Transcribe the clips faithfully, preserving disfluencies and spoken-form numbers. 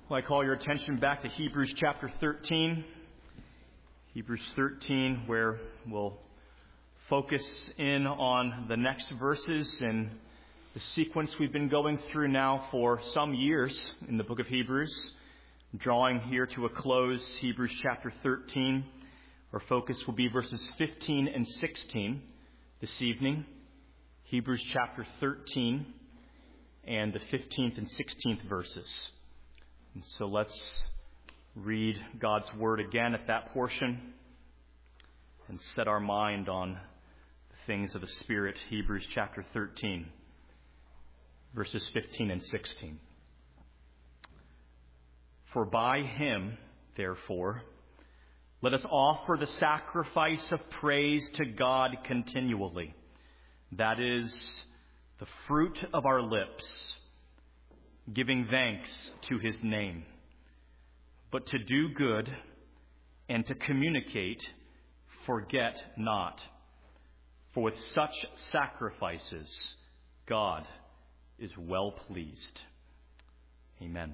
Well, I call your attention back to Hebrews chapter thirteen. Hebrews thirteen, where we'll focus in on the next verses and the sequence we've been going through now for some years in the book of Hebrews. Drawing here to a close, Hebrews chapter thirteen. Our focus will be verses fifteen and sixteen this evening. Hebrews chapter thirteen and the fifteenth and sixteenth verses. And so let's read God's word again at that portion and set our mind on the things of the Spirit. Hebrews chapter thirteen, verses fifteen and sixteen. For by him, therefore, let us offer the sacrifice of praise to God continually. That is the fruit of our lips, giving thanks to his name. But to do good and to communicate, forget not. For with such sacrifices, God is well pleased. Amen.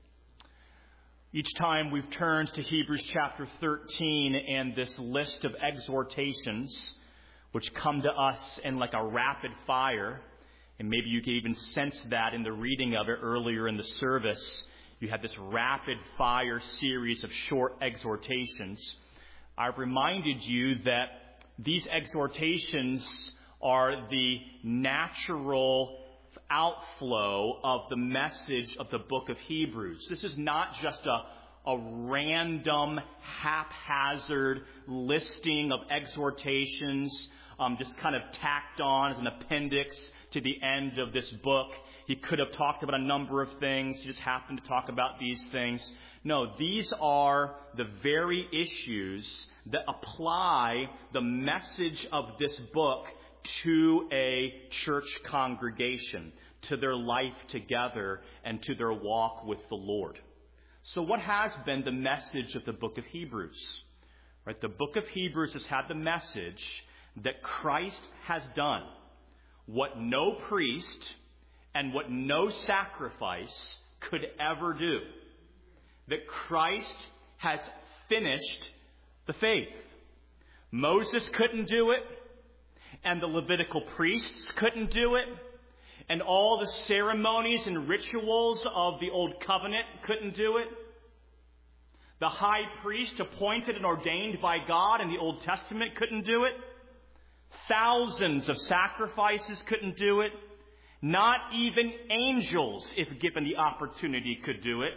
Each time we've turned to Hebrews chapter thirteen and this list of exhortations, which come to us in like a rapid fire, and maybe you can even sense that in the reading of it earlier in the service. You have this rapid fire series of short exhortations. I've reminded you that these exhortations are the natural outflow of the message of the book of Hebrews. This is not just a, a random, haphazard listing of exhortations, um, just kind of tacked on as an appendix to the end of this book. He could have talked about a number of things. He just happened to talk about these things. No, these are the very issues that apply the message of this book to a church congregation, to their life together, and to their walk with the Lord. So what has been the message of the book of Hebrews? Right, the book of Hebrews has had the message that Christ has done what no priest and what no sacrifice could ever do. That Christ has finished the faith. Moses couldn't do it, and the Levitical priests couldn't do it, and all the ceremonies and rituals of the Old Covenant couldn't do it. The high priest appointed and ordained by God in the Old Testament couldn't do it. Thousands of sacrifices couldn't do it. Not even angels, if given the opportunity, could do it.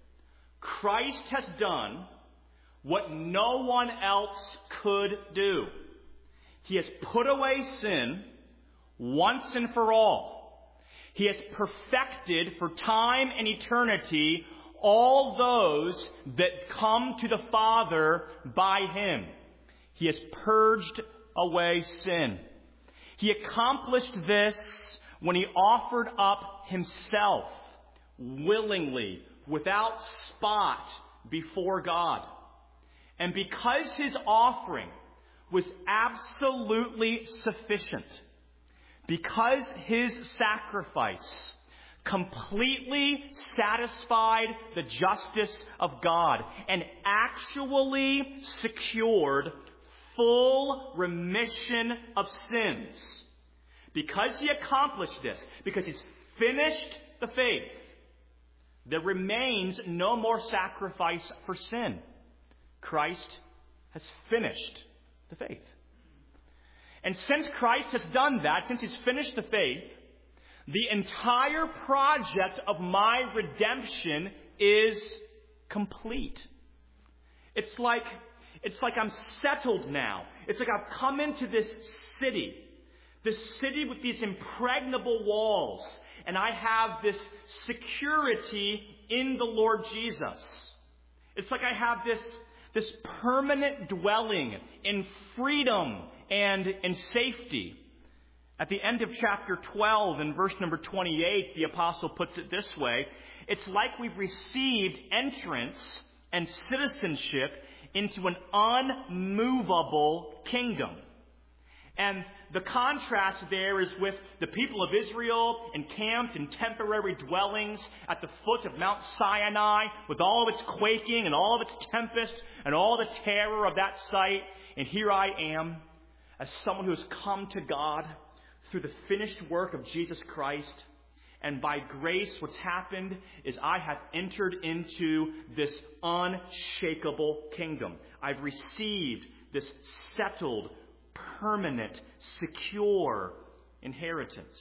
Christ has done what no one else could do. He has put away sin once and for all. He has perfected for time and eternity all those that come to the Father by him. He has purged away sin. He accomplished this when he offered up himself willingly, without spot, before God. And because his offering was absolutely sufficient, because his sacrifice completely satisfied the justice of God and actually secured full remission of sins, because he accomplished this, because he's finished the faith, there remains no more sacrifice for sin. Christ has finished the faith. And since Christ has done that, since he's finished the faith, the entire project of my redemption is complete. It's like, it's like I'm settled now. It's like I've come into this city, this city with these impregnable walls, and I have this security in the Lord Jesus. It's like I have this, this permanent dwelling in freedom and in safety. At the end of chapter twelve, in verse number twenty-eight, the apostle puts it this way: it's like we've received entrance and citizenship into an unmovable kingdom. And the contrast there is with the people of Israel encamped in temporary dwellings at the foot of Mount Sinai with all of its quaking and all of its tempest and all the terror of that sight. And here I am as someone who has come to God through the finished work of Jesus Christ. And by grace, what's happened is I have entered into this unshakable kingdom. I've received this settled, permanent, secure inheritance.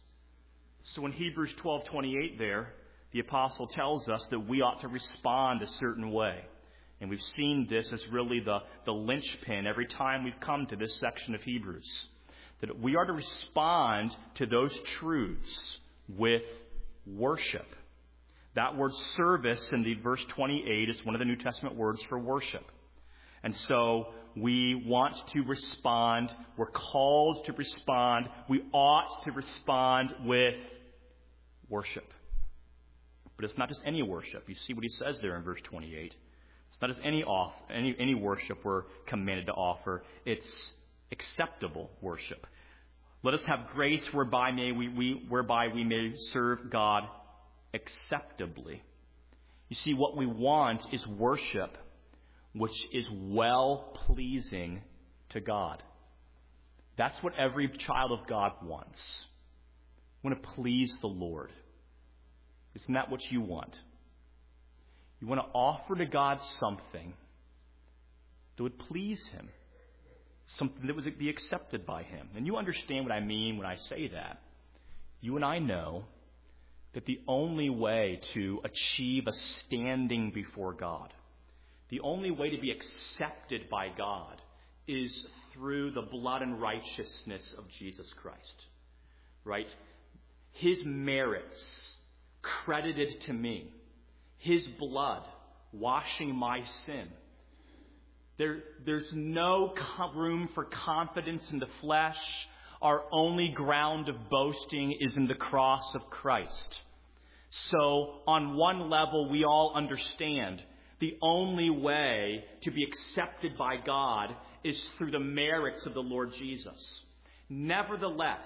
So in Hebrews twelve twenty-eight there, the apostle tells us that we ought to respond a certain way. And we've seen this as really the, the linchpin every time we've come to this section of Hebrews. That we are to respond to those truths with worship. That word service in the verse twenty-eight is one of the New Testament words for worship. And so we want to respond. We're called to respond. We ought to respond with worship. But it's not just any worship. You see what he says there in verse twenty-eight. It's not just any off, any, any worship we're commanded to offer. It's acceptable worship. Let us have grace whereby may we, we whereby we may serve God acceptably. You see, what we want is worship which is well-pleasing to God. That's what every child of God wants. We want to please the Lord. Isn't that what you want? You want to offer to God something that would please Him. Something that would be accepted by Him. And you understand what I mean when I say that. You and I know that the only way to achieve a standing before God, the only way to be accepted by God, is through the blood and righteousness of Jesus Christ. Right? His merits credited to me. His blood washing my sin. There, there's no room for confidence in the flesh. Our only ground of boasting is in the cross of Christ. So, on one level, we all understand the only way to be accepted by God is through the merits of the Lord Jesus. Nevertheless,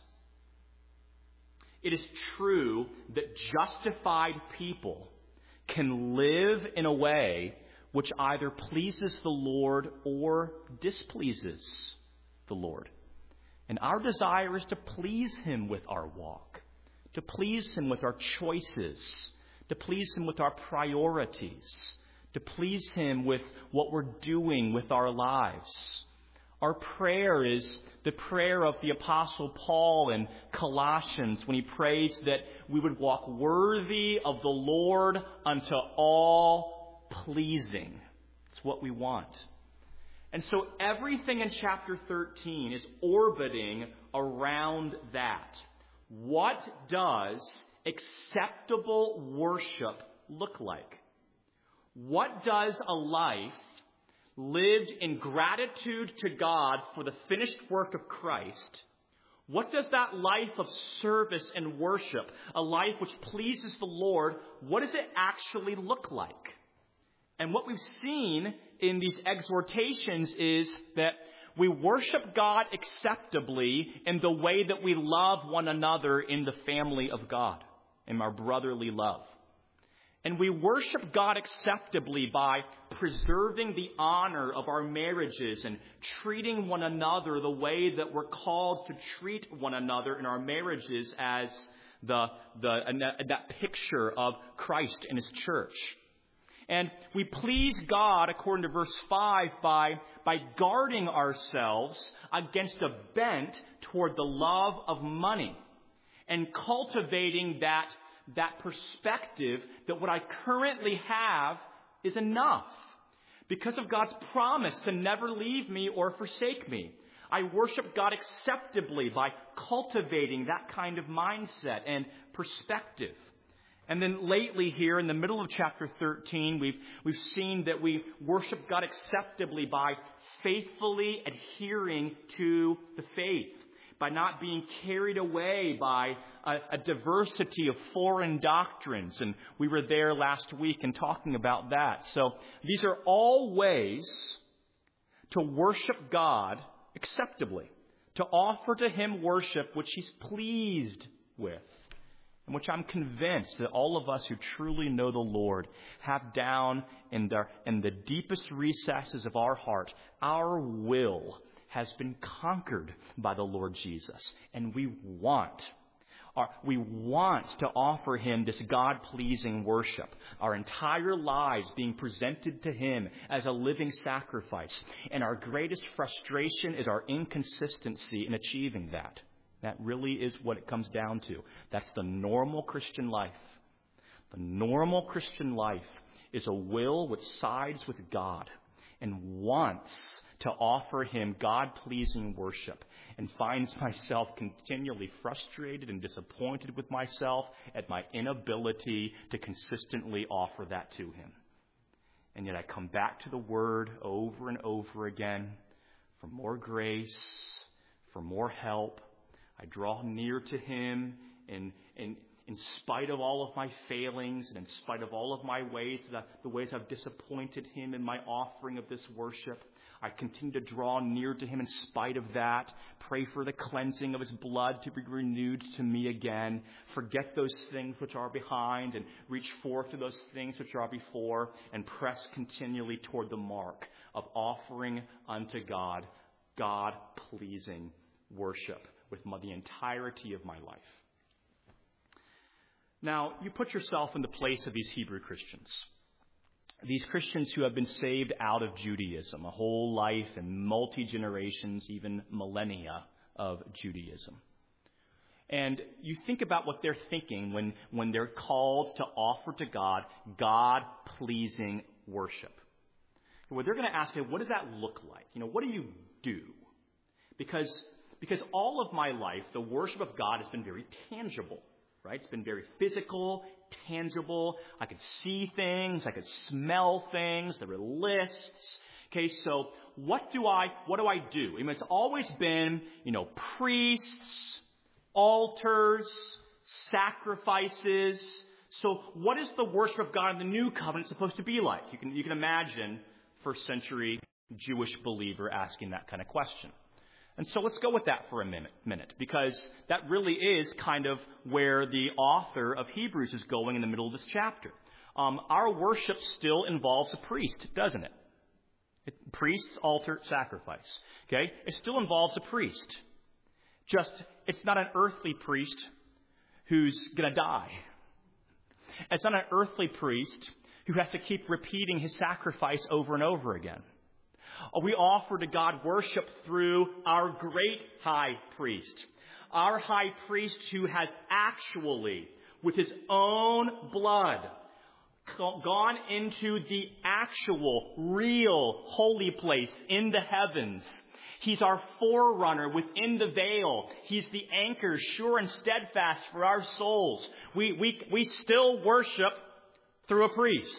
it is true that justified people can live in a way which either pleases the Lord or displeases the Lord. And our desire is to please Him with our walk, to please Him with our choices, to please Him with our priorities, to please Him with what we're doing with our lives. Our prayer is the prayer of the Apostle Paul in Colossians when he prays that we would walk worthy of the Lord unto all pleasing. It's what we want. And so everything in chapter thirteen is orbiting around that. What does acceptable worship look like? What does a life lived in gratitude to God for the finished work of Christ, what does that life of service and worship, a life which pleases the Lord, what does it actually look like? And what we've seen in these exhortations is that we worship God acceptably in the way that we love one another in the family of God, in our brotherly love. And we worship God acceptably by preserving the honor of our marriages and treating one another the way that we're called to treat one another in our marriages as the, the that picture of Christ and His church. And we please God, according to verse five, by, by guarding ourselves against a bent toward the love of money and cultivating that that perspective that what I currently have is enough because of God's promise to never leave me or forsake me. I worship God acceptably by cultivating that kind of mindset and perspective. And then lately here in the middle of chapter thirteen, we've, we've seen that we worship God acceptably by faithfully adhering to the faith, by not being carried away by a, a diversity of foreign doctrines. And we were there last week and talking about that. So these are all ways to worship God acceptably. to offer to him worship which he's pleased with, and which I'm convinced that all of us who truly know the Lord have down in the, in the deepest recesses of our heart. Our will has been conquered by the Lord Jesus, and we want Our, we want to offer him this God-pleasing worship, our entire lives being presented to him as a living sacrifice. And our greatest frustration is our inconsistency in achieving that. That really is what it comes down to. That's the normal Christian life. The normal Christian life is a will which sides with God and wants to offer him God-pleasing worship, and finds myself continually frustrated and disappointed with myself at my inability to consistently offer that to him. And yet I come back to the Word over and over again for more grace, for more help. I draw near to him in, in, in spite of all of my failings and in spite of all of my ways, the ways I've disappointed him in my offering of this worship. I continue to draw near to him in spite of that. Pray for the cleansing of his blood to be renewed to me again. Forget those things which are behind and reach forth to those things which are before, and press continually toward the mark of offering unto God God-pleasing worship with my, the entirety of my life. Now, you put yourself in the place of these Hebrew Christians. These Christians who have been saved out of Judaism, a whole life and multi-generations, even millennia of Judaism. And you think about what they're thinking when, when they're called to offer to God God-pleasing worship. Well, they're going to ask you, what does that look like? You know, what do you do? Because, because all of my life, the worship of God has been very tangible. Right? It's been very physical, tangible. I could see things. I could smell things. There were lists. Okay, so what do I, what do I do? I mean, it's always been, you know, priests, altars, sacrifices. So what is the worship of God in the new covenant supposed to be like? You can, you can imagine first century Jewish believer asking that kind of question. And so let's go with that for a minute, minute, because that really is kind of where the author of Hebrews is going in the middle of this chapter. Um, our worship still involves a priest, doesn't it? it? Priest's altar sacrifice. Okay? It still involves a priest. Just, it's not an earthly priest who's going to die. It's not an earthly priest who has to keep repeating his sacrifice over and over again. We offer to God worship through our great high priest. Our high priest who has actually, with his own blood, gone into the actual, real holy place in the heavens. He's our forerunner within the veil. He's the anchor, sure and steadfast for our souls. We, we, we still worship through a priest.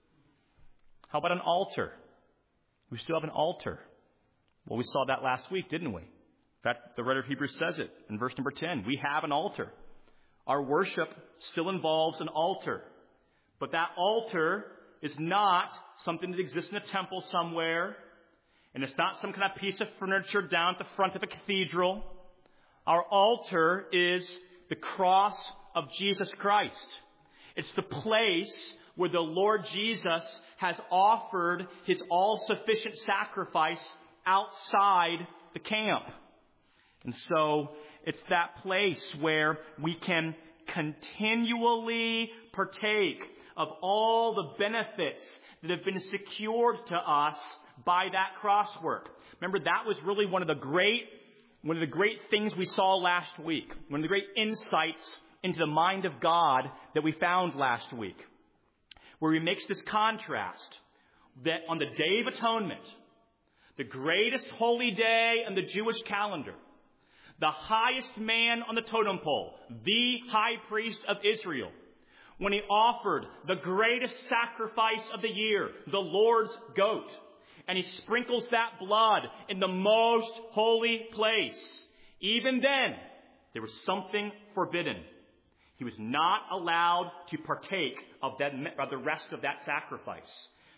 How about an altar? We still have an altar. Well, we saw that last week, didn't we? In fact, the writer of Hebrews says it in verse number ten. We have an altar. Our worship still involves an altar. But that altar is not something that exists in a temple somewhere. And it's not some kind of piece of furniture down at the front of a cathedral. Our altar is the cross of Jesus Christ. It's the place where the Lord Jesus has offered his all-sufficient sacrifice outside the camp. And so it's that place where we can continually partake of all the benefits that have been secured to us by that cross work. Remember, that was really one of the great, one of the great things we saw last week. One of the great insights into the mind of God that we found last week, where he makes this contrast that on the Day of Atonement, the greatest holy day in the Jewish calendar, the highest man on the totem pole, the high priest of Israel, when he offered the greatest sacrifice of the year, the Lord's goat, and he sprinkles that blood in the most holy place, even then, there was something forbidden. He was not allowed to partake of, that, of the rest of that sacrifice.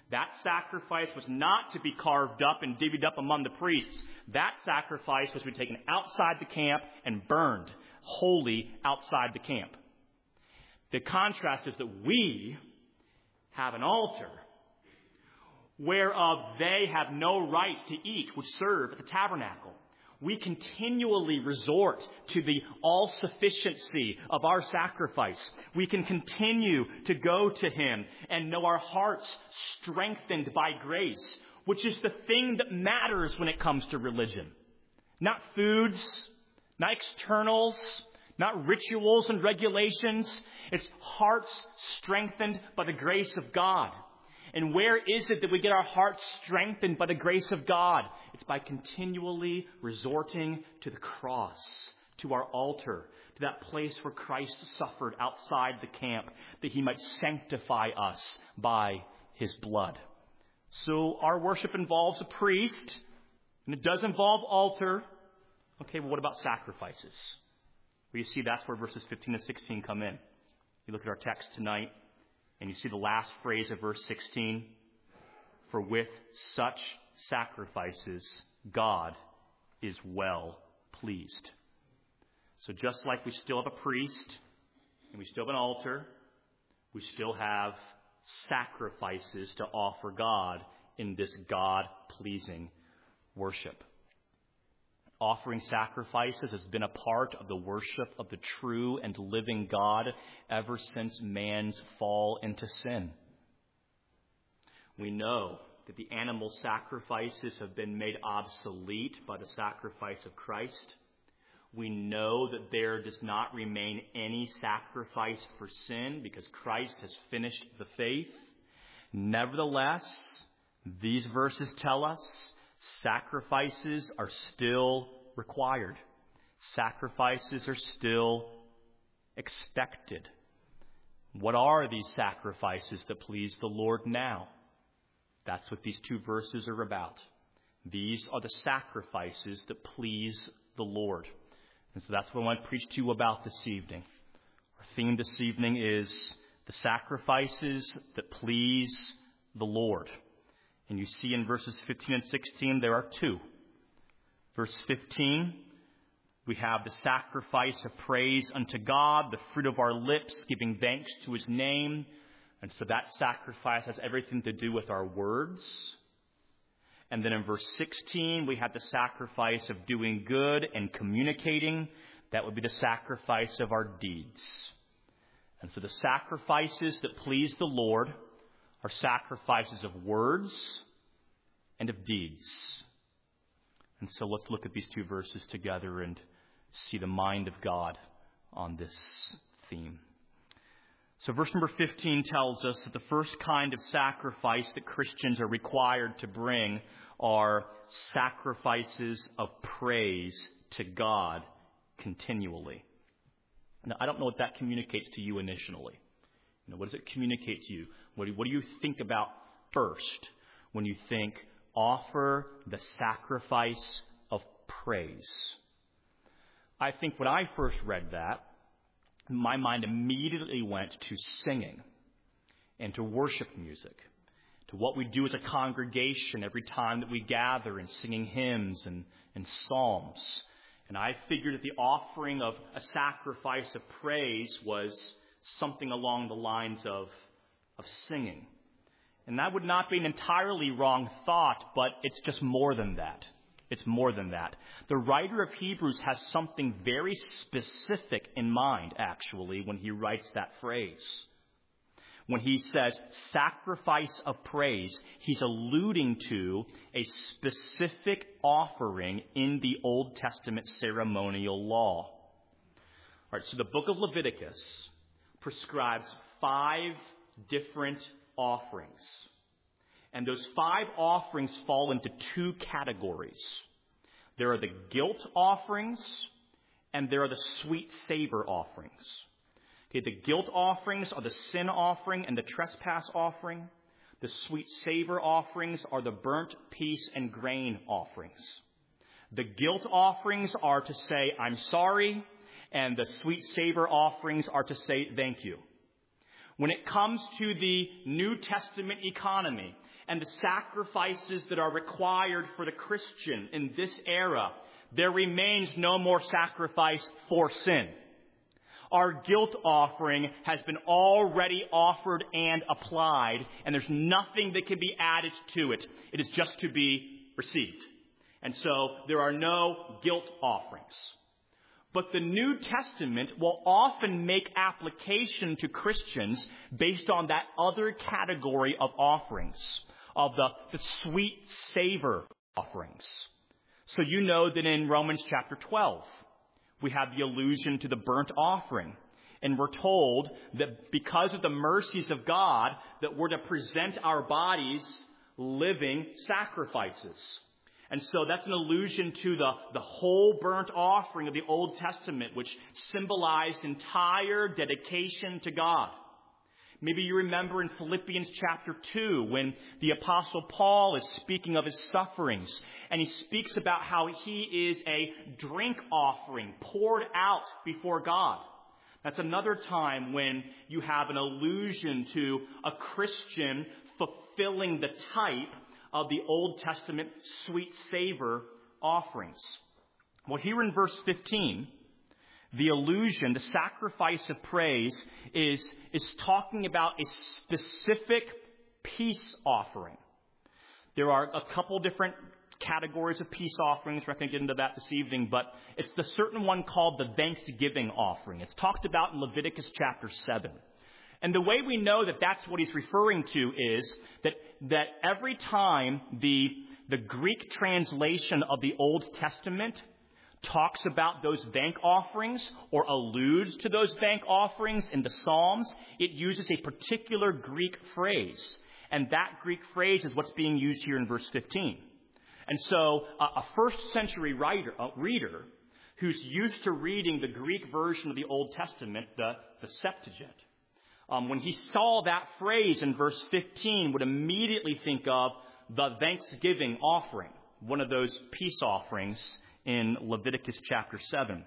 That sacrifice was not to be carved up and divvied up among the priests. That sacrifice was to be taken outside the camp and burned wholly outside the camp. The contrast is that we have an altar whereof they have no right to eat, which serve at the tabernacle. We continually resort to the all-sufficiency of our sacrifice. We can continue to go to Him and know our hearts strengthened by grace, which is the thing that matters when it comes to religion. Not foods, not externals, not rituals and regulations. It's hearts strengthened by the grace of God. And where is it that we get our hearts strengthened by the grace of God? It's by continually resorting to the cross, to our altar, to that place where Christ suffered outside the camp, that He might sanctify us by His blood. So our worship involves a priest, and it does involve altar. Okay, well, what about sacrifices? Well, you see, that's where verses fifteen and sixteen come in. You look at our text tonight, and you see the last phrase of verse sixteen. For with such sacrifices, God is well pleased. So just like we still have a priest, and we still have an altar, we still have sacrifices to offer God in this God-pleasing worship. Offering sacrifices has been a part of the worship of the true and living God ever since man's fall into sin. We know that the animal sacrifices have been made obsolete by the sacrifice of Christ. We know that there does not remain any sacrifice for sin because Christ has finished the faith. Nevertheless, these verses tell us sacrifices are still required. Sacrifices are still expected. What are these sacrifices that please the Lord now? That's what these two verses are about. These are the sacrifices that please the Lord. And so that's what I want to preach to you about this evening. Our theme this evening is the sacrifices that please the Lord. And you see in verses fifteen and sixteen, there are two. Verse fifteen, we have the sacrifice of praise unto God, the fruit of our lips, giving thanks to His name. And so that sacrifice has everything to do with our words. And then in verse sixteen, we have the sacrifice of doing good and communicating. That would be the sacrifice of our deeds. And so the sacrifices that please the Lord are sacrifices of words and of deeds. And so let's look at these two verses together and see the mind of God on this theme. So verse number fifteen tells us that the first kind of sacrifice that Christians are required to bring are sacrifices of praise to God continually. Now, I don't know what that communicates to you initially. You know, what does it communicate to you? What do, what do you think about first when you think offer the sacrifice of praise? I think when I first read that, my mind immediately went to singing and to worship music, to what we do as a congregation every time that we gather and singing hymns and, and psalms. And I figured that the offering of a sacrifice of praise was something along the lines of, of singing. And that would not be an entirely wrong thought, but it's just more than that. It's more than that. The writer of Hebrews has something very specific in mind, actually, when he writes that phrase. When he says sacrifice of praise, he's alluding to a specific offering in the Old Testament ceremonial law. All right, so the book of Leviticus prescribes five different offerings. And those five offerings fall into two categories. There are the guilt offerings, and there are the sweet savor offerings. Okay, the guilt offerings are the sin offering and the trespass offering. The sweet savor offerings are the burnt peace and grain offerings. The guilt offerings are to say, I'm sorry, and the sweet savor offerings are to say, thank you. When it comes to the New Testament economy and the sacrifices that are required for the Christian in this era, there remains no more sacrifice for sin. Our guilt offering has been already offered and applied, and there's nothing that can be added to it. It is just to be received. And so there are no guilt offerings. But the New Testament will often make application to Christians based on that other category of offerings, of the, the sweet savor offerings. So you know that in Romans chapter twelve, we have the allusion to the burnt offering. And we're told that because of the mercies of God, that we're to present our bodies living sacrifices. And so that's an allusion to the, the whole burnt offering of the Old Testament, which symbolized entire dedication to God. Maybe you remember in Philippians chapter two when the Apostle Paul is speaking of his sufferings, and he speaks about how he is a drink offering poured out before God. That's another time when you have an allusion to a Christian fulfilling the type of the Old Testament sweet savor offerings. Well, here in verse fifteen, the allusion, the sacrifice of praise, is, is talking about a specific peace offering. There are a couple different categories of peace offerings. We're not going to get into that this evening, but it's the certain one called the thanksgiving offering. It's talked about in Leviticus chapter seven. And the way we know that that's what he's referring to is that, that every time the, the Greek translation of the Old Testament talks about those thank offerings or alludes to those thank offerings in the Psalms, it uses a particular Greek phrase. And that Greek phrase is what's being used here in verse fifteen. And so uh, a first century writer, uh, reader who's used to reading the Greek version of the Old Testament, the, the Septuagint, um, when he saw that phrase in verse fifteen, would immediately think of the thanksgiving offering, one of those peace offerings in Leviticus chapter seven.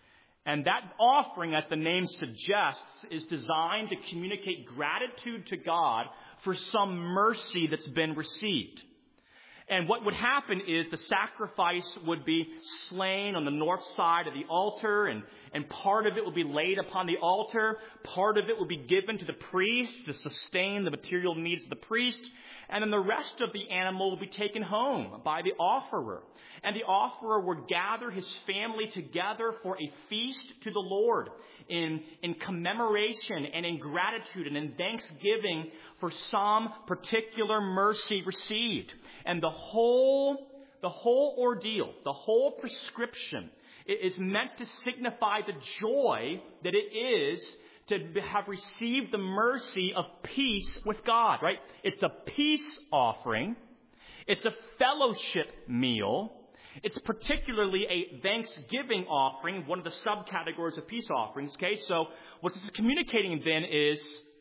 And that offering, as the name suggests, is designed to communicate gratitude to God for some mercy that's been received. And what would happen is the sacrifice would be slain on the north side of the altar, and, and part of it would be laid upon the altar. Part of it would be given to the priest to sustain the material needs of the priest. And then the rest of the animal will be taken home by the offerer. And the offerer would gather his family together for a feast to the Lord in, in commemoration and in gratitude and in thanksgiving for some particular mercy received. And the whole, the whole ordeal, the whole prescription is meant to signify the joy that it is to have received the mercy of peace with God, right? It's a peace offering. It's a fellowship meal. It's particularly a thanksgiving offering, one of the subcategories of peace offerings, okay? So what this is communicating then is,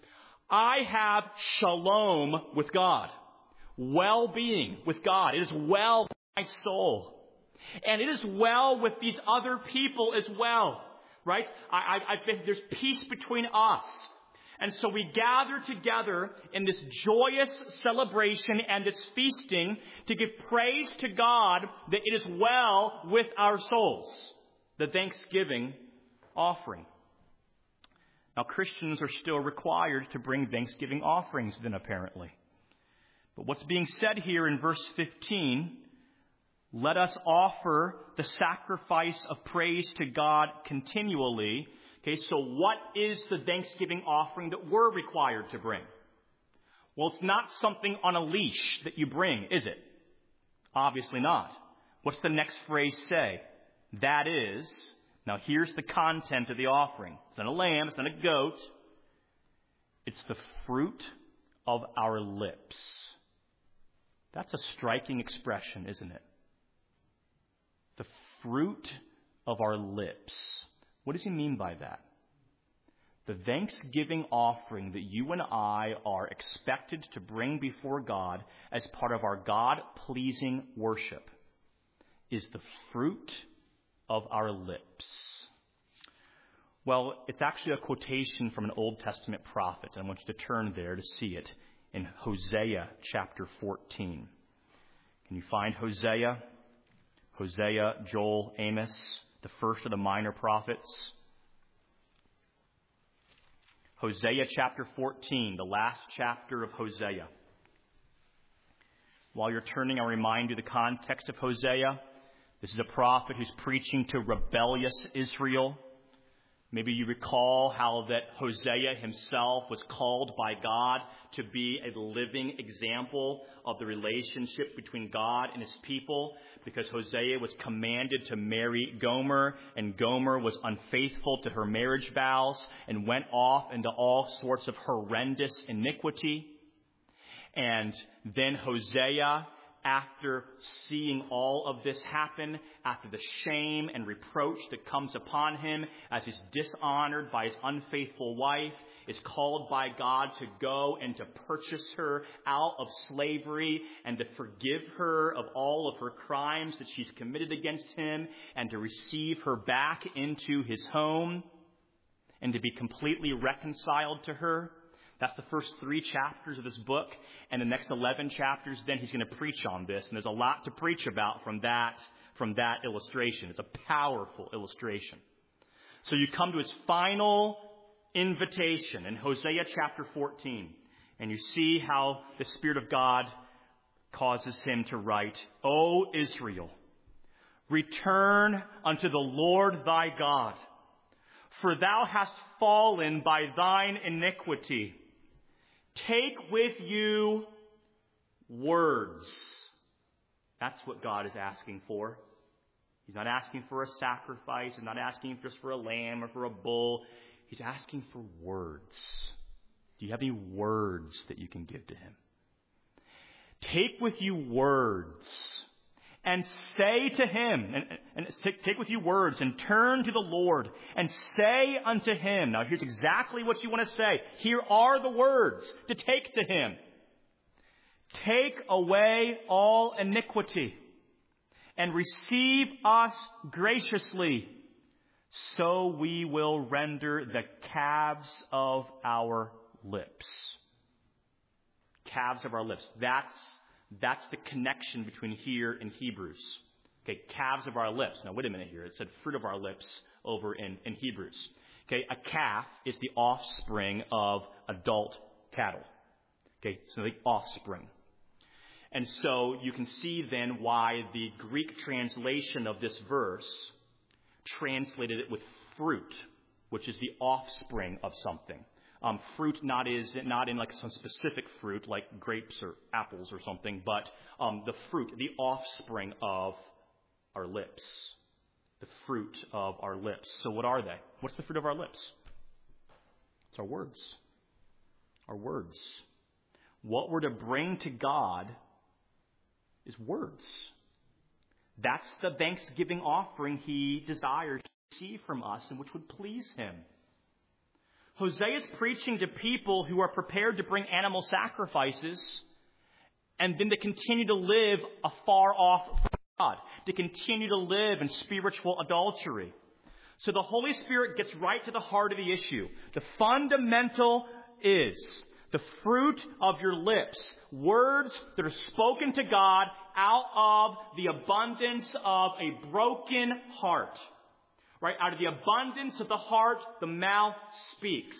I have shalom with God, well-being with God. It is well with my soul. And it is well with these other people as well, right? I, I, I've been, there's peace between us. And so we gather together in this joyous celebration and this feasting to give praise to God that it is well with our souls. The thanksgiving offering. Now, Christians are still required to bring thanksgiving offerings then, apparently. But what's being said here in verse fifteen, let us offer the sacrifice of praise to God continually. Okay, so what is the thanksgiving offering that we're required to bring? Well, it's not something on a leash that you bring, is it? Obviously not. What's the next phrase say? That is, now here's the content of the offering. It's not a lamb, it's not a goat. It's the fruit of our lips. That's a striking expression, isn't it? The fruit of our lips. What does he mean by that? The thanksgiving offering that you and I are expected to bring before God as part of our God-pleasing worship is the fruit of our lips. Well, it's actually a quotation from an Old Testament prophet. I want you to turn there to see it in Hosea chapter fourteen. Can you find Hosea? Hosea, Joel, Amos, the first of the minor prophets. Hosea chapter fourteen, the last chapter of Hosea. While you're turning, I'll remind you the context of Hosea. This is a prophet who's preaching to rebellious Israel. Maybe you recall how that Hosea himself was called by God to be a living example of the relationship between God and his people, because Hosea was commanded to marry Gomer, and Gomer was unfaithful to her marriage vows and went off into all sorts of horrendous iniquity. And then Hosea, after seeing all of this happen, after the shame and reproach that comes upon him as he's dishonored by his unfaithful wife, is called by God to go and to purchase her out of slavery and to forgive her of all of her crimes that she's committed against him and to receive her back into his home and to be completely reconciled to her. That's the first three chapters of this book. And the next eleven chapters, then he's going to preach on this. And there's a lot to preach about from that, from that illustration. It's a powerful illustration. So you come to his final invitation in Hosea chapter fourteen. And you see how the Spirit of God causes him to write, O Israel, return unto the Lord thy God, for thou hast fallen by thine iniquity. Take with you words. That's what God is asking for. He's not asking for a sacrifice. He's not asking just for a lamb or for a bull. He's asking for words. Do you have any words that you can give to him? Take with you words and say to him, and, and take, take with you words and turn to the Lord and say unto him. Now here's exactly what you want to say. Here are the words to take to him. Take away all iniquity and receive us graciously, so we will render the calves of our lips. Calves of our lips. That's That's the connection between here and Hebrews. Okay, calves of our lips. Now, wait a minute here. It said fruit of our lips over in, in Hebrews. Okay, a calf is the offspring of adult cattle. Okay, so the offspring. And so you can see then why the Greek translation of this verse translated it with fruit, which is the offspring of something. Um, fruit not is not in like some specific fruit like grapes or apples or something, but um, the fruit, the offspring of our lips, the fruit of our lips. So what are they? What's the fruit of our lips? It's our words. Our words. What we're to bring to God is words. That's the thanksgiving offering he desires to receive from us and which would please him. Hosea is preaching to people who are prepared to bring animal sacrifices and then to continue to live afar off from God, to continue to live in spiritual adultery. So the Holy Spirit gets right to the heart of the issue. The fundamental is the fruit of your lips, words that are spoken to God out of the abundance of a broken heart. Right? Out of the abundance of the heart, the mouth speaks.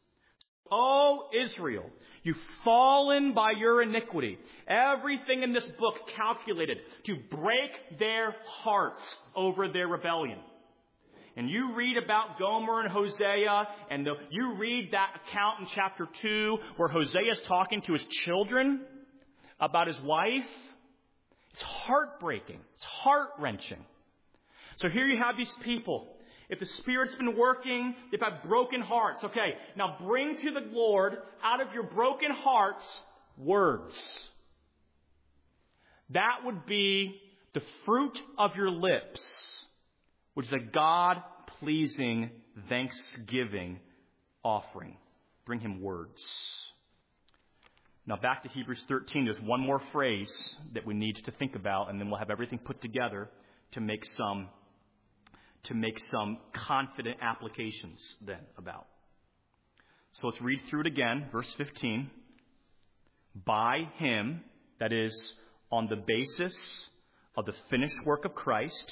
O Israel, you've fallen by your iniquity. Everything in this book calculated to break their hearts over their rebellion. And you read about Gomer and Hosea, and the, you read that account in chapter two where Hosea is talking to his children about his wife. It's heartbreaking. It's heart-wrenching. So here you have these people. If the Spirit's been working, they've had broken hearts. Okay, now bring to the Lord out of your broken hearts words. That would be the fruit of your lips, which is a God-pleasing thanksgiving offering. Bring him words. Now back to Hebrews thirteen. There's one more phrase that we need to think about, and then we'll have everything put together to make some to make some confident applications then about. So let's read through it again, verse fifteen. By him, that is, on the basis of the finished work of Christ,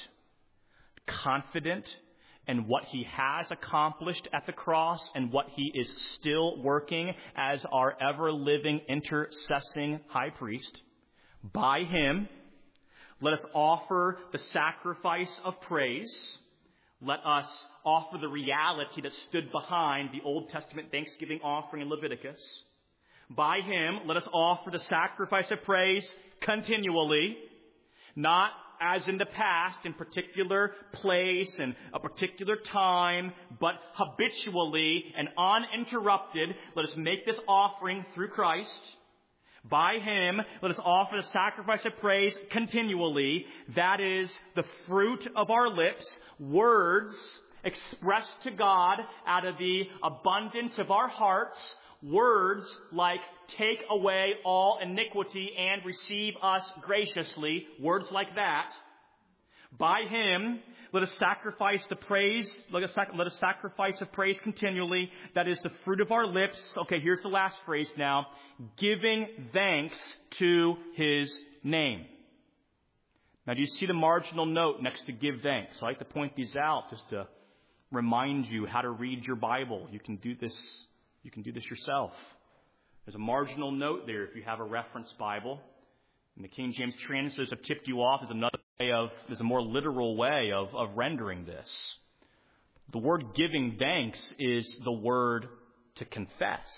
confident in what he has accomplished at the cross and what he is still working as our ever-living, intercessing high priest. By him, let us offer the sacrifice of praise. Let us offer the reality that stood behind the Old Testament thanksgiving offering in Leviticus. By him, let us offer the sacrifice of praise continually, not as in the past, in particular place and a particular time, but habitually and uninterrupted. Let us make this offering through Christ. By him, let us offer the sacrifice of praise continually. That is the fruit of our lips, words expressed to God out of the abundance of our hearts. Words like, take away all iniquity and receive us graciously. Words like that. By him, let us sacrifice the praise, let us, sac- let us sacrifice of praise continually. That is the fruit of our lips. Okay, here's the last phrase now. Giving thanks to his name. Now, do you see the marginal note next to give thanks? I like to point these out just to remind you how to read your Bible. You can do this You can do this yourself. There's a marginal note there if you have a reference Bible. And the King James translators have tipped you off. There's another way of, there's a more literal way of, of rendering this. The word giving thanks is the word to confess.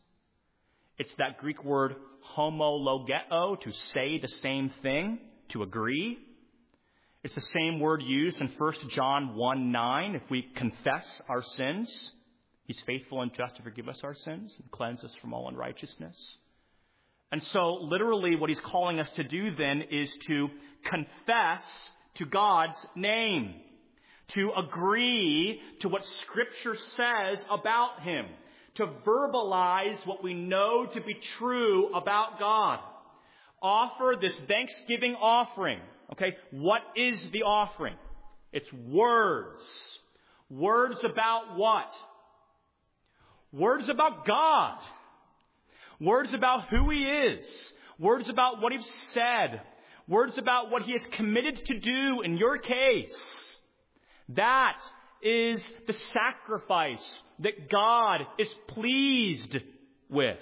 It's that Greek word homologeo, to say the same thing, to agree. It's the same word used in First John one nine. If we confess our sins, he's faithful and just to forgive us our sins and cleanse us from all unrighteousness. And so literally what he's calling us to do then is to confess to God's name, to agree to what Scripture says about him, to verbalize what we know to be true about God. Offer this thanksgiving offering. Okay, what is the offering? It's words. Words about what? Words about God. Words about who he is. Words about what he's said. Words about what he has committed to do in your case. That is the sacrifice that God is pleased with.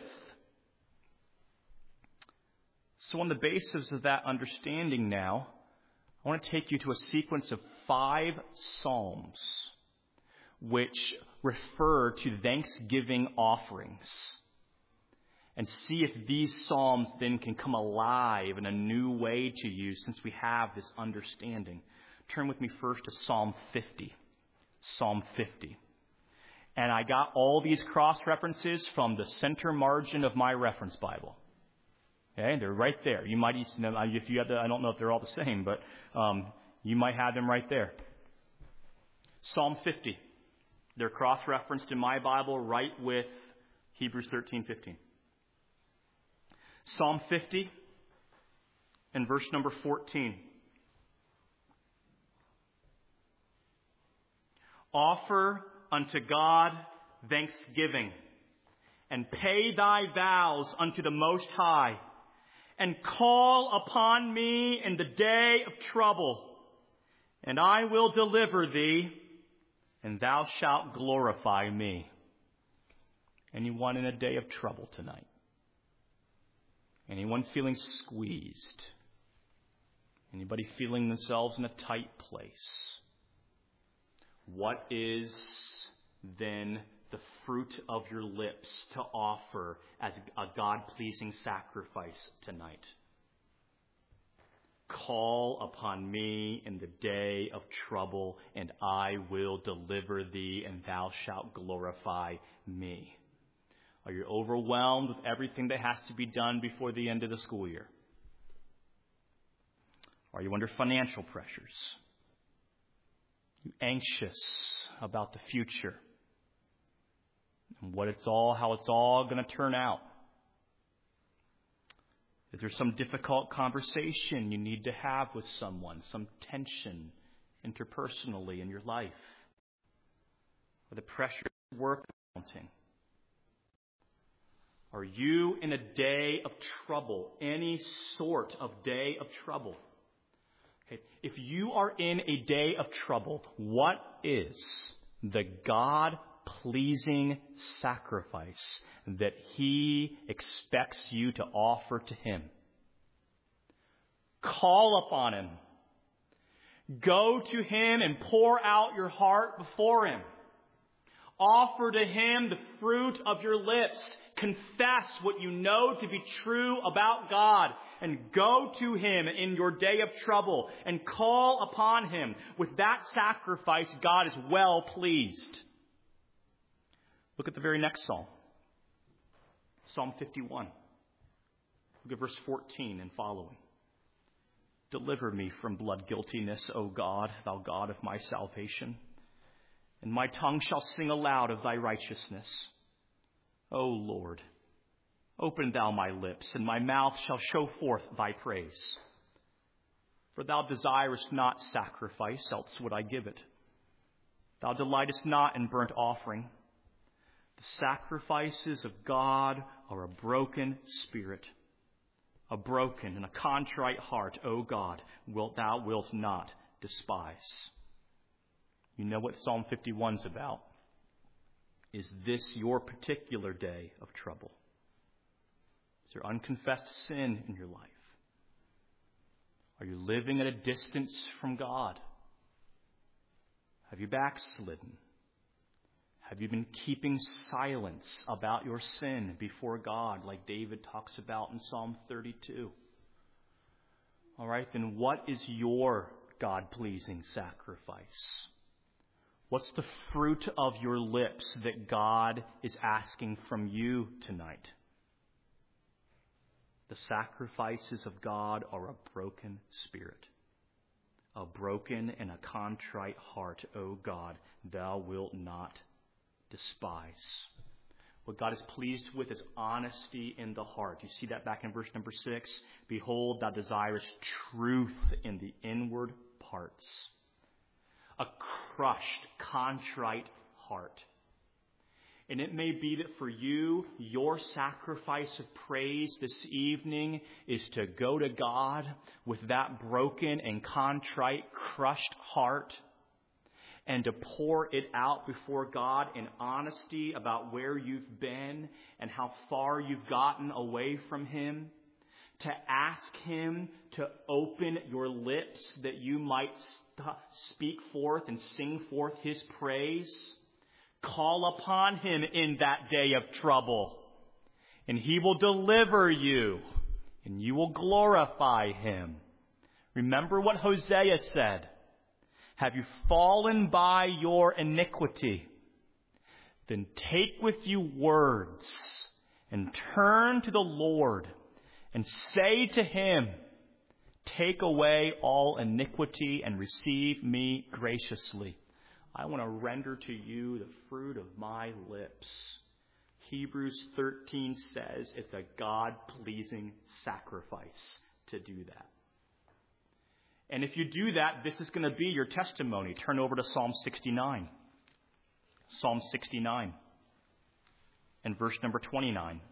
So on the basis of that understanding now, I want to take you to a sequence of five psalms which refer to thanksgiving offerings, and see if these psalms then can come alive in a new way to you since we have this understanding. Turn with me first to Psalm fifty. Psalm fifty. And I got all these cross-references from the center margin of my reference Bible. Okay, they're right there. You might, if you have the, I don't know if they're all the same, but um, you might have them right there. Psalm fifty. They're cross-referenced in my Bible right with Hebrews thirteen fifteen. Psalm fifty and verse number fourteen. Offer unto God thanksgiving, and pay thy vows unto the Most High, and call upon me in the day of trouble, and I will deliver thee, and thou shalt glorify me. Anyone in a day of trouble tonight? Anyone feeling squeezed? Anybody feeling themselves in a tight place? What is then the fruit of your lips to offer as a God-pleasing sacrifice tonight? Call upon me in the day of trouble, and I will deliver thee, and thou shalt glorify me. Are you overwhelmed with everything that has to be done before the end of the school year? Are you under financial pressures? Are you anxious about the future and what it's all, how it's all going to turn out? Is there some difficult conversation you need to have with someone, some tension interpersonally in your life? Are the pressures of work mounting? Are you in a day of trouble, any sort of day of trouble? Okay. If you are in a day of trouble, what is the God-pleasing sacrifice that He expects you to offer to Him? Call upon Him. Go to Him and pour out your heart before Him. Offer to Him the fruit of your lips. Confess what you know to be true about God. And go to Him in your day of trouble and call upon Him. With that sacrifice, God is well pleased. Look at the very next psalm. Psalm fifty-one. Look at verse fourteen and following. Deliver me from blood guiltiness, O God, thou God of my salvation. And my tongue shall sing aloud of thy righteousness. O Lord, open thou my lips, and my mouth shall show forth thy praise. For thou desirest not sacrifice, else would I give it. Thou delightest not in burnt offering. The sacrifices of God are a broken spirit, a broken and a contrite heart, O God, wilt thou wilt not despise. You know what Psalm fifty-one is about. Is this your particular day of trouble? Is there unconfessed sin in your life? Are you living at a distance from God? Have you backslidden? Have you been keeping silence about your sin before God, like David talks about in Psalm thirty-two? All right, then what is your God-pleasing sacrifice? What's the fruit of your lips that God is asking from you tonight? The sacrifices of God are a broken spirit, a broken and a contrite heart, O God, thou wilt not despise. What God is pleased with is honesty in the heart. You see that back in verse number six? Behold, thou desirest truth in the inward parts. A crushed, contrite heart. And it may be that for you, your sacrifice of praise this evening is to go to God with that broken and contrite, crushed heart and to pour it out before God in honesty about where you've been and how far you've gotten away from Him. To ask Him to open your lips that you might st- speak forth and sing forth His praise. Call upon Him in that day of trouble, and He will deliver you, and you will glorify Him. Remember what Hosea said. Have you fallen by your iniquity? Then take with you words and turn to the Lord and say to Him, take away all iniquity and receive me graciously. I want to render to you the fruit of my lips. Hebrews thirteen says it's a God-pleasing sacrifice to do that. And if you do that, this is going to be your testimony. Turn over to Psalm sixty-nine. Psalm sixty-nine and verse number twenty-nine.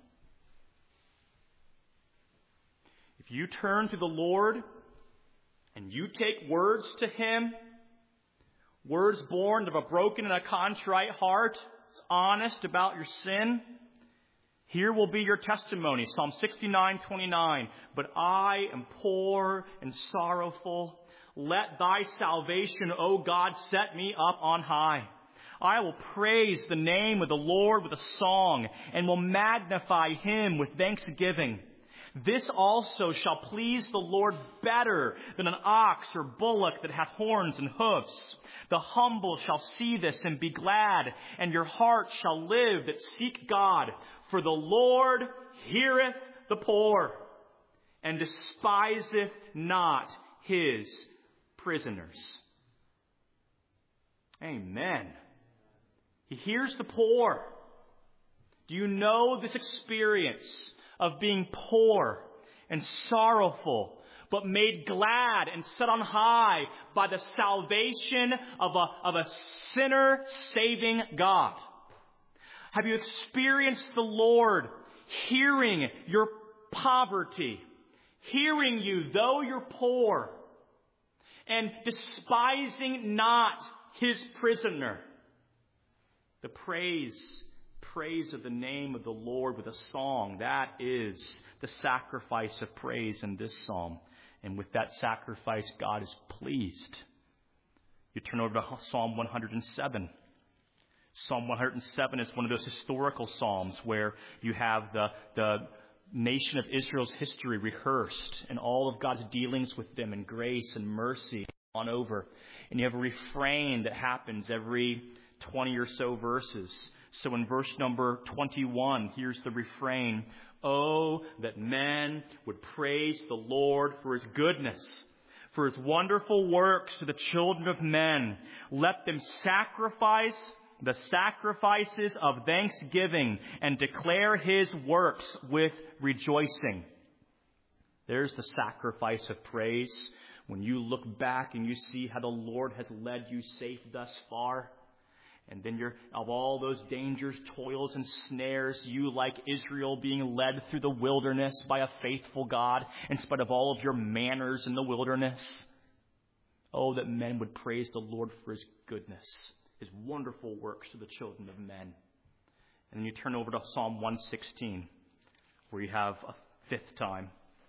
If you turn to the Lord and you take words to Him, words born of a broken and a contrite heart, it's honest about your sin, here will be your testimony. Psalm sixty-nine twenty-nine. But I am poor and sorrowful. Let thy salvation, O God, set me up on high. I will praise the name of the Lord with a song and will magnify Him with thanksgiving. This also shall please the Lord better than an ox or bullock that hath horns and hoofs. The humble shall see this and be glad, and your heart shall live that seek God. For the Lord heareth the poor, and despiseth not His prisoners. Amen. He hears the poor. Do you know this experience of being poor and sorrowful, but made glad and set on high by the salvation of a, of a sinner-saving God? Have you experienced the Lord hearing your poverty, hearing you though you're poor, and despising not his prisoner? The praise, praise of the name of the Lord with a song, that is the sacrifice of praise in this psalm. And with that sacrifice, God is pleased. You turn over to Psalm one hundred seven. Psalm one hundred seven is one of those historical psalms where you have the, the nation of Israel's history rehearsed and all of God's dealings with them in grace and mercy on over. And you have a refrain that happens every twenty or so verses. So in verse number twenty-one, here's the refrain. Oh, that men would praise the Lord for his goodness, for his wonderful works to the children of men. Let them sacrifice the sacrifices of thanksgiving and declare his works with rejoicing. There's the sacrifice of praise. When you look back and you see how the Lord has led you safe thus far, and then you're, of all those dangers, toils, and snares, you, like Israel, being led through the wilderness by a faithful God, in spite of all of your manners in the wilderness. Oh, that men would praise the Lord for his goodness, his wonderful works to the children of men. And then you turn over to Psalm one sixteen, where you have a fifth time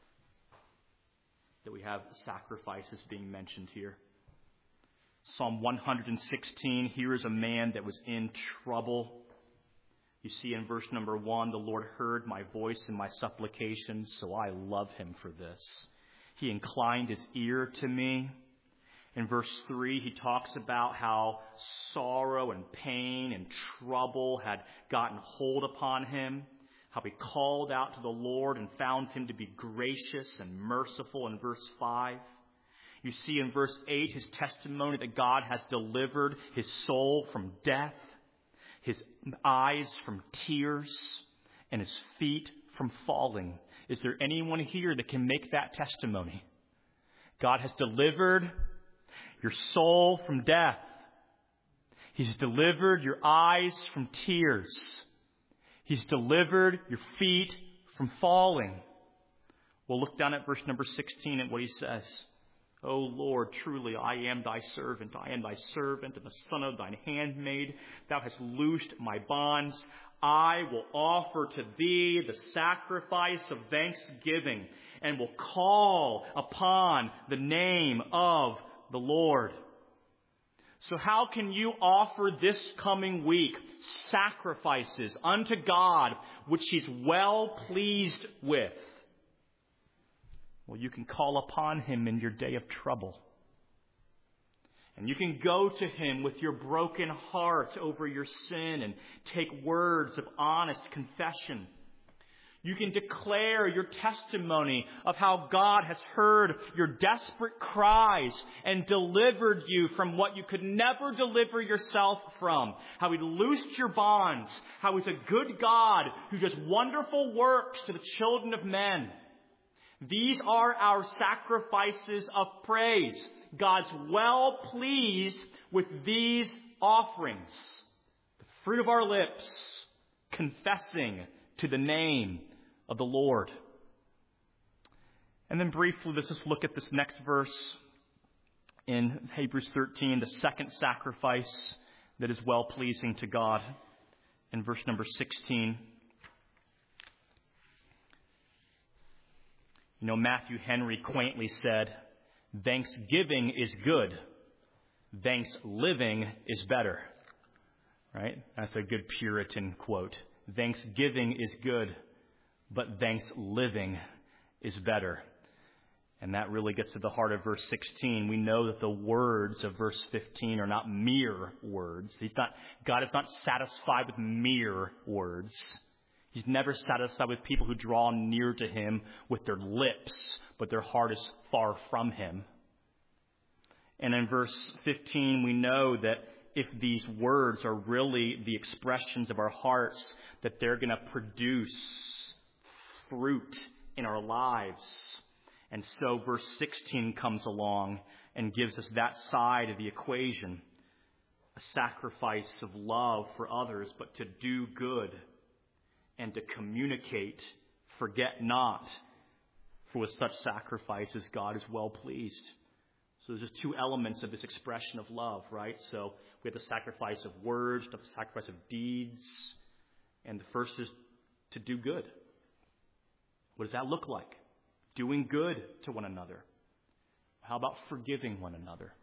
that we have sacrifices being mentioned here. Psalm one sixteen, here is a man that was in trouble. You see in verse number one, the Lord heard my voice and my supplications, so I love him for this. He inclined his ear to me. In verse three, he talks about how sorrow and pain and trouble had gotten hold upon him, how he called out to the Lord and found him to be gracious and merciful in verse five. You see in verse eight his testimony that God has delivered his soul from death, his eyes from tears, and his feet from falling. Is there anyone here that can make that testimony? God has delivered your soul from death. He's delivered your eyes from tears. He's delivered your feet from falling. We'll look down at verse number sixteen at what he says. O Lord, truly I am thy servant. I am thy servant and the son of thine handmaid. Thou hast loosed my bonds. I will offer to thee the sacrifice of thanksgiving and will call upon the name of the Lord. So how can you offer this coming week sacrifices unto God which he's well pleased with? Well, you can call upon him in your day of trouble. And you can go to him with your broken heart over your sin and take words of honest confession. You can declare your testimony of how God has heard your desperate cries and delivered you from what you could never deliver yourself from. How he loosed your bonds. How he's a good God who does wonderful works to the children of men. These are our sacrifices of praise. God's well pleased with these offerings. The fruit of our lips, confessing to the name of the Lord. And then briefly, let's just look at this next verse in Hebrews thirteen, the second sacrifice that is well pleasing to God. In verse number sixteen. You know, Matthew Henry quaintly said, thanksgiving is good. Thanks living is better. Right? That's a good Puritan quote. Thanksgiving is good, but thanks living is better. And that really gets to the heart of verse sixteen. We know that the words of verse fifteen are not mere words. He's not, God is not satisfied with mere words. He's never satisfied with people who draw near to him with their lips, but their heart is far from him. And in verse fifteen, we know that if these words are really the expressions of our hearts, that they're going to produce fruit in our lives. And so verse sixteen comes along and gives us that side of the equation, a sacrifice of love for others, but to do good and to communicate, forget not, for with such sacrifices God is well pleased. So there's just two elements of this expression of love, right? So we have the sacrifice of words, the sacrifice of deeds, and the first is to do good. What does that look like? Doing good to one another. How about forgiving one another?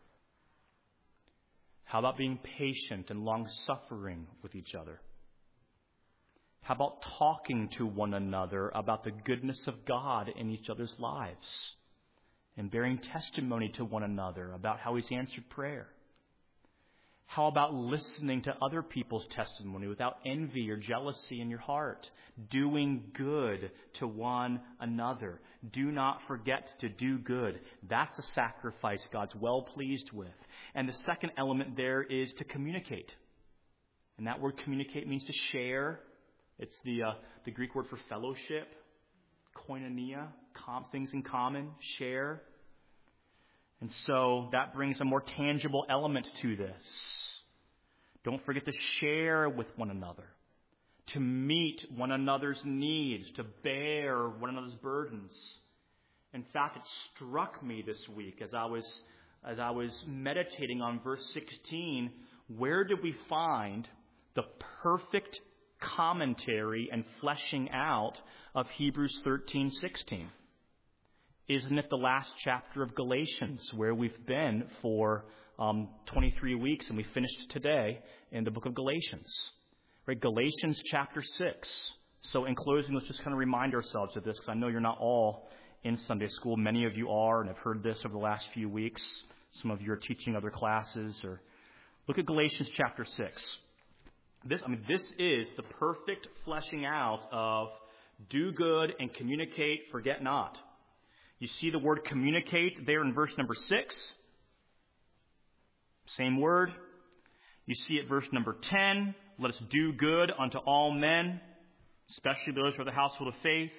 How about being patient and long-suffering with each other? How about talking to one another about the goodness of God in each other's lives and bearing testimony to one another about how He's answered prayer? How about listening to other people's testimony without envy or jealousy in your heart? Doing good to one another. Do not forget to do good. That's a sacrifice God's well pleased with. And the second element there is to communicate. And that word communicate means to share. It's the uh, the Greek word for fellowship, koinonia, com- things in common, share. And so that brings a more tangible element to this. Don't forget to share with one another, to meet one another's needs, to bear one another's burdens. In fact, it struck me this week as I was as I was meditating on verse sixteen, where did we find the perfect commentary and fleshing out of Hebrews thirteen sixteen? Isn't it the last chapter of Galatians, where we've been for um, twenty-three weeks, and we finished today in the book of Galatians? Right, Galatians chapter six. So in closing, let's just kind of remind ourselves of this, because I know you're not all in Sunday school. Many of you are, and have heard this over the last few weeks. Some of you are teaching other classes. Or look at Galatians chapter six. This, I mean, this is the perfect fleshing out of do good and communicate, forget not. You see the word communicate there in verse number six. Same word. You see it verse number ten. Let us do good unto all men, especially those who are the household of faith.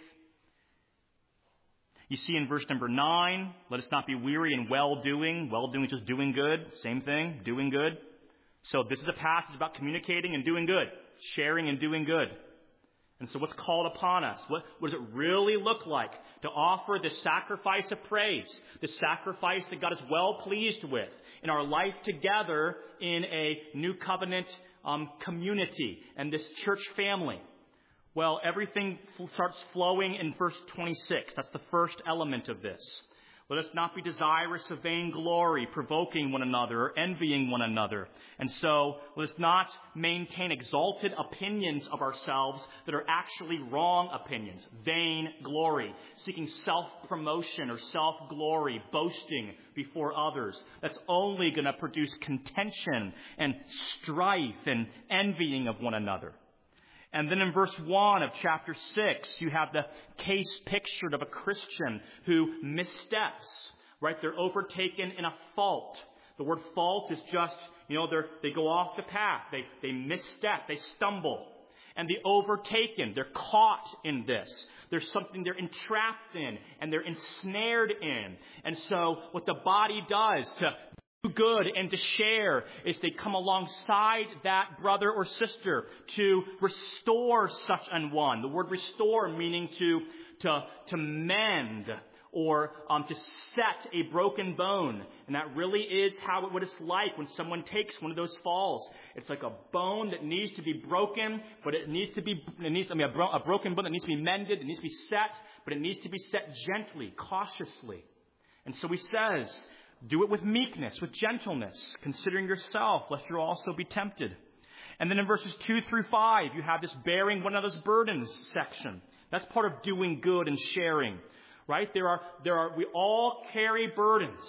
You see in verse number nine, let us not be weary in well-doing. Well-doing is just doing good. Same thing, doing good. So this is a passage about communicating and doing good, sharing and doing good. And so what's called upon us? What, what does it really look like to offer this sacrifice of praise, this sacrifice that God is well pleased with in our life together in a new covenant um, community and this church family? Well, everything starts flowing in verse twenty-six. That's the first element of this. Let us not be desirous of vainglory, provoking one another, or envying one another. And so, let us not maintain exalted opinions of ourselves that are actually wrong opinions. Vain glory, seeking self-promotion or self-glory, boasting before others. That's only going to produce contention and strife and envying of one another. And then in verse one of chapter six, you have the case pictured of a Christian who missteps, right? They're overtaken in a fault. The word fault is just, you know, they're, they go off the path. They, they misstep. They stumble. And the overtaken, they're caught in this. There's something they're entrapped in and they're ensnared in. And so what the body does to do good and to share is they come alongside that brother or sister to restore such an one. The word restore meaning to to to mend or um, to set a broken bone. And that really is how it, what it's like when someone takes one of those falls. It's like a bone that needs to be broken, but it needs to be it needs I mean a, bro, a broken bone that needs to be mended. It needs to be set, but it needs to be set gently, cautiously. And so he says, do it with meekness, with gentleness, considering yourself, lest you also be tempted. And then in verses two through five, you have this bearing one another's burdens section. That's part of doing good and sharing, right? There are, there are, we all carry burdens.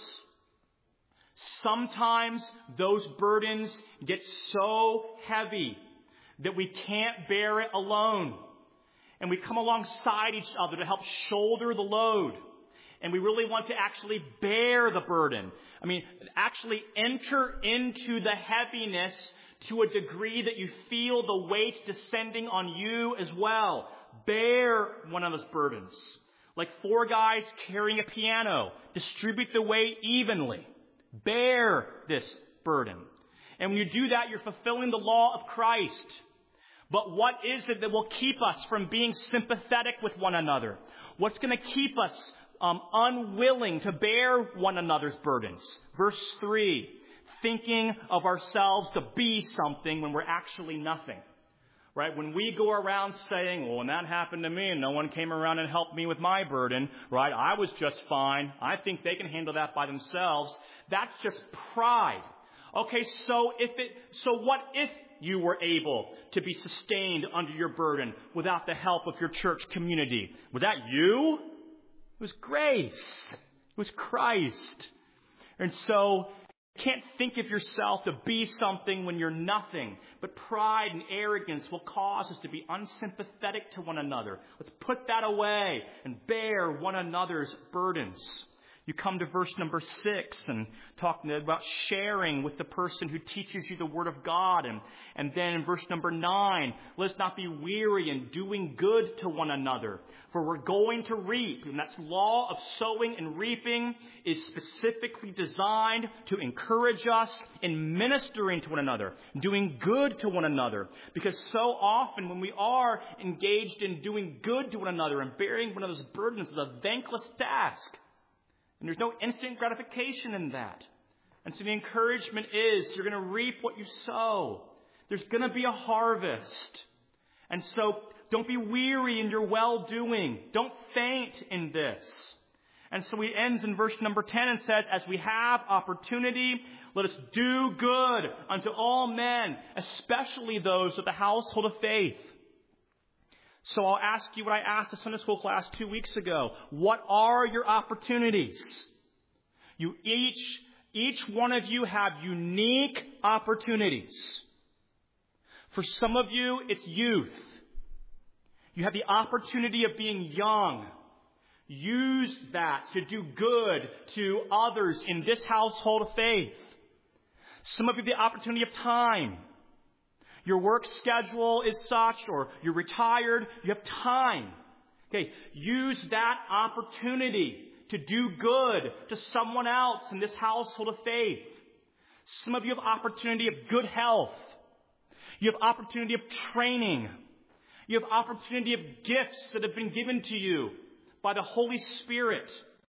Sometimes those burdens get so heavy that we can't bear it alone. And we come alongside each other to help shoulder the load. And we really want to actually bear the burden. I mean, actually enter into the heaviness to a degree that you feel the weight descending on you as well. Bear one another's burdens. Like four guys carrying a piano. Distribute the weight evenly. Bear this burden. And when you do that, you're fulfilling the law of Christ. But what is it that will keep us from being sympathetic with one another? What's going to keep us um, unwilling to bear one another's burdens? Verse three, thinking of ourselves to be something when we're actually nothing. Right? When we go around saying, well, when that happened to me and no one came around and helped me with my burden, right? I was just fine. I think they can handle that by themselves. That's just pride. Okay, so if it, so what if you were able to be sustained under your burden without the help of your church community? Was that you? It was grace. It was Christ. And so you can't think of yourself to be something when you're nothing. But pride and arrogance will cause us to be unsympathetic to one another. Let's put that away and bear one another's burdens. You come to verse number six and talk about sharing with the person who teaches you the Word of God. And, and then in verse number nine, let's not be weary in doing good to one another, for we're going to reap. And that's law of sowing and reaping is specifically designed to encourage us in ministering to one another, doing good to one another. Because so often when we are engaged in doing good to one another and bearing one another's burdens is a thankless task. And there's no instant gratification in that. And so the encouragement is you're going to reap what you sow. There's going to be a harvest. And so don't be weary in your well-doing. Don't faint in this. And so he ends in verse number ten and says, as we have opportunity, let us do good unto all men, especially those of the household of faith. So I'll ask you what I asked the Sunday school class two weeks ago. What are your opportunities? You each, each one of you have unique opportunities. For some of you, it's youth. You have the opportunity of being young. Use that to do good to others in this household of faith. Some of you have the opportunity of time. Your work schedule is such, or you're retired, you have time. Okay, use that opportunity to do good to someone else in this household of faith. Some of you have opportunity of good health. You have opportunity of training. You have opportunity of gifts that have been given to you by the Holy Spirit.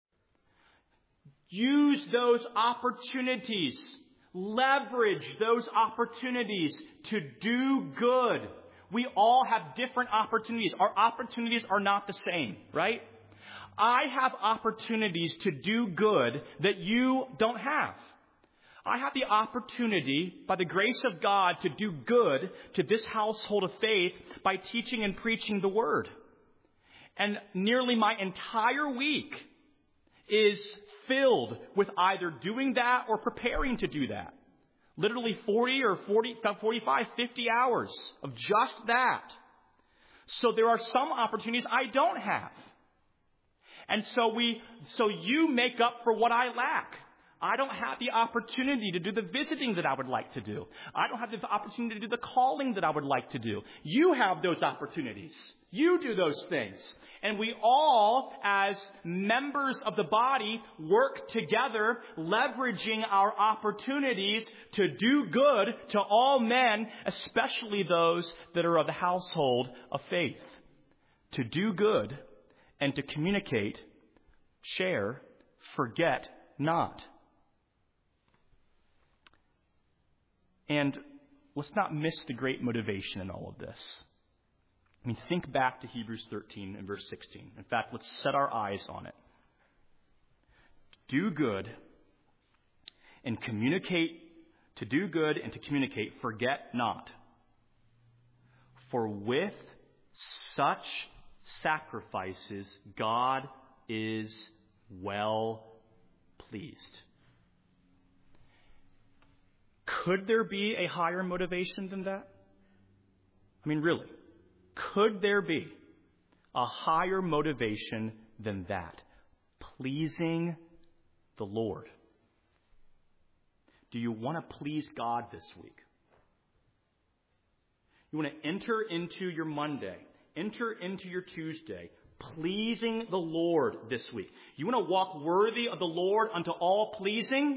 Use those opportunities. Leverage those opportunities to do good. We all have different opportunities. Our opportunities are not the same, right? I have opportunities to do good that you don't have. I have the opportunity, by the grace of God, to do good to this household of faith by teaching and preaching the Word. And nearly my entire week is filled with either doing that or preparing to do that. Literally forty or forty, forty-five, fifty hours of just that. So there are some opportunities I don't have. And so we, so you make up for what I lack. I don't have the opportunity to do the visiting that I would like to do. I don't have the opportunity to do the calling that I would like to do. You have those opportunities. You do those things. And we all, as members of the body, work together, leveraging our opportunities to do good to all men, especially those that are of the household of faith. To do good and to communicate, share, forget not. And let's not miss the great motivation in all of this. I mean, think back to Hebrews thirteen and verse sixteen. In fact, let's set our eyes on it. Do good and communicate, to do good and to communicate, forget not. For with such sacrifices, God is well pleased. Could there be a higher motivation than that? I mean, really, could there be a higher motivation than that? Pleasing the Lord. Do you want to please God this week? You want to enter into your Monday, enter into your Tuesday, pleasing the Lord this week. You want to walk worthy of the Lord unto all pleasing?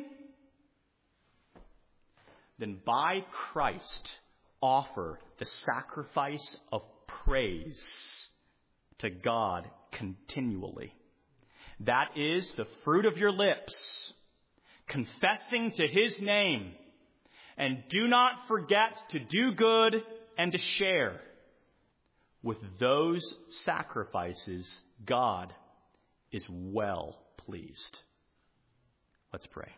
Then by Christ, offer the sacrifice of praise to God continually. That is the fruit of your lips, confessing to his name. And do not forget to do good and to share. With those sacrifices, God is well pleased. Let's pray.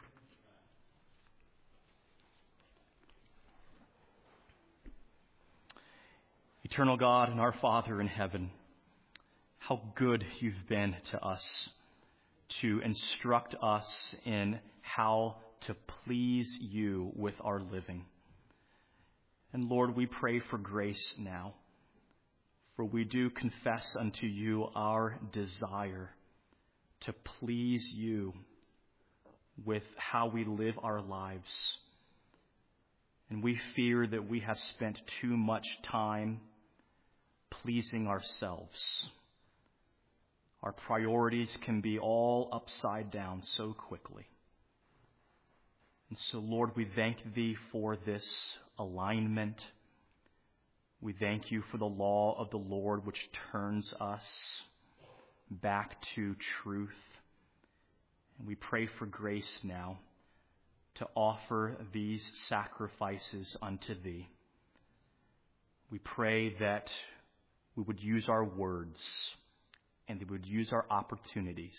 Eternal God and our Father in heaven, how good you've been to us to instruct us in how to please you with our living. And Lord, we pray for grace now, for we do confess unto you our desire to please you with how we live our lives. And we fear that we have spent too much time pleasing ourselves. Our priorities can be all upside down so quickly. And so, Lord, we thank thee for this alignment. We thank you for the law of the Lord, which turns us back to truth. And we pray for grace now to offer these sacrifices unto thee. We pray that we would use our words and that we would use our opportunities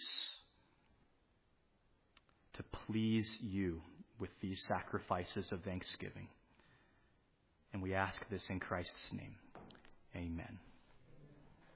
to please you with these sacrifices of thanksgiving. And we ask this in Christ's name. Amen.